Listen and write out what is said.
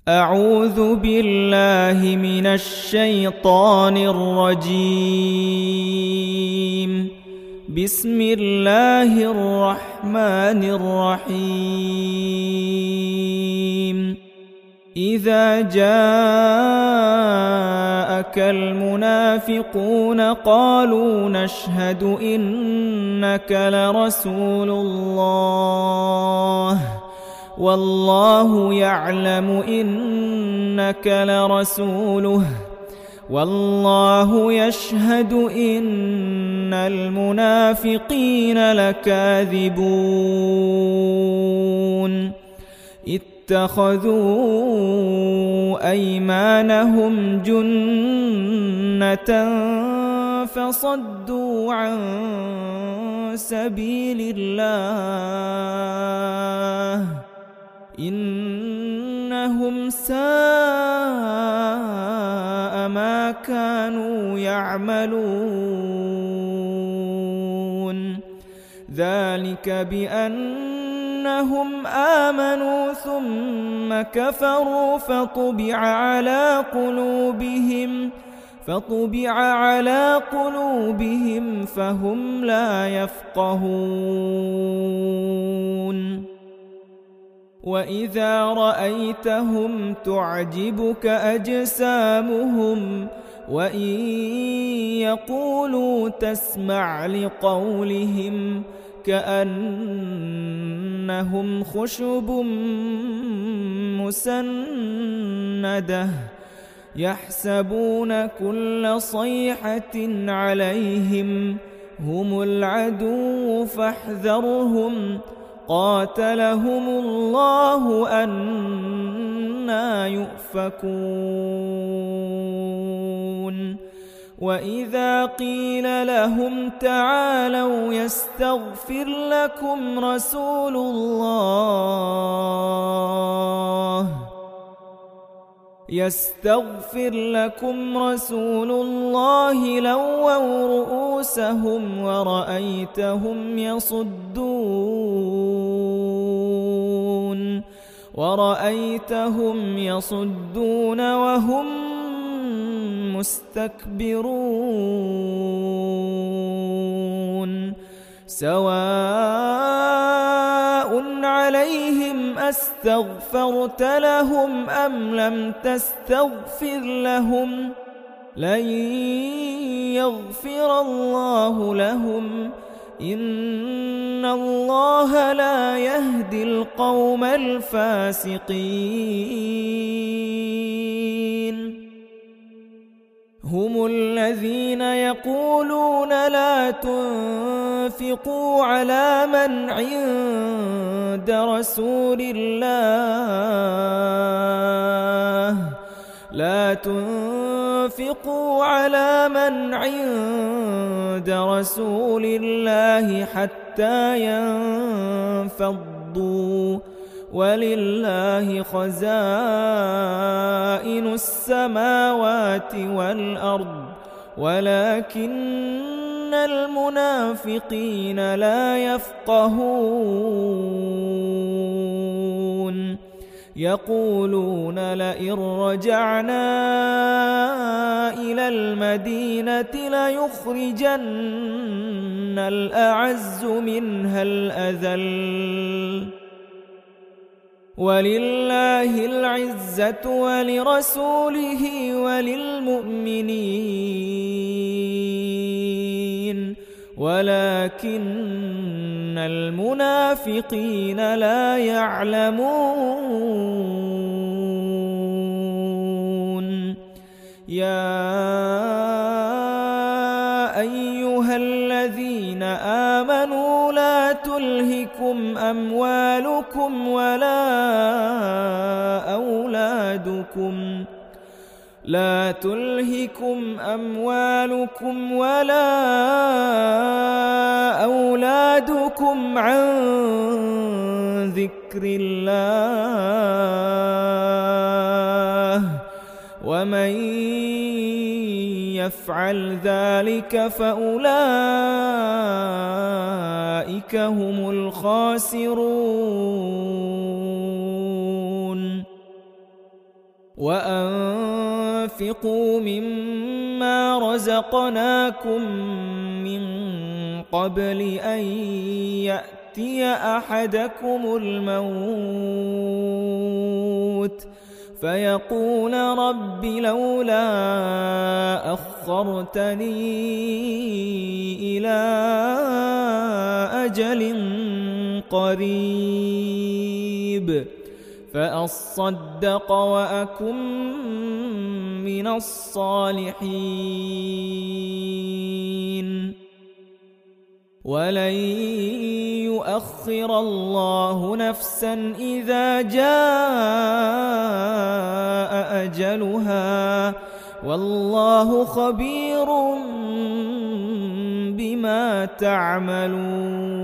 أعوذ بالله من الشيطان الرجيم. بسم الله الرحمن الرحيم. إذا جاءك المنافقون قالوا نشهد إنك لرسول الله والله يعلم إنك لرسوله والله يشهد إن المنافقين لكاذبون. اتخذوا أيمانهم جنة فصدوا عن سبيل الله إنهم ساء ما كانوا يعملون. ذلك بأنهم آمنوا ثم كفروا فطبع على قلوبهم فهم لا يفقهون. وإذا رأيتهم تعجبك أجسامهم وإن يقولوا تسمع لقولهم كأنهم خشب مسندة يحسبون كل صيحة عليهم هم العدو فاحذرهم قاتلهم الله أنى يؤفكون. وإذا قيل لهم تعالوا يستغفر لكم رسول الله لووا رؤوسهم ورأيتهم يصدون وهم مستكبرون. سواء عليهم أستغفرت لهم أم لم تستغفر لهم لن يغفر الله لهم إن الله لا يهدي القوم الفاسقين. هم الذين يقولون لا تنفقوا على من عند رسول الله حتى ينفضوا ولله خزائن السماوات والأرض ولكن المنافقين لا يفقهون. يقولون لئن رجعنا إلى المدينة ليخرجن الأعز منها الأذل ولله العزة ولرسوله وللمؤمنين ولكن المنافقين لا يعلمون. يا أيها الذين آمنوا لا تلهكم أموالكم ولا أولادكم عن ذكر الله ومن يفعل ذلك فأولئك هم الخاسرون. وأنفقوا مما رزقناكم من قبل أن يأتي أحدكم الموت فيقول رب لولا أخرتني إلى أجل قريب فأصدق وأكن من الصالحين ولن يؤخر الله نفسا إذا جاء أجلها والله خبير بما تعملون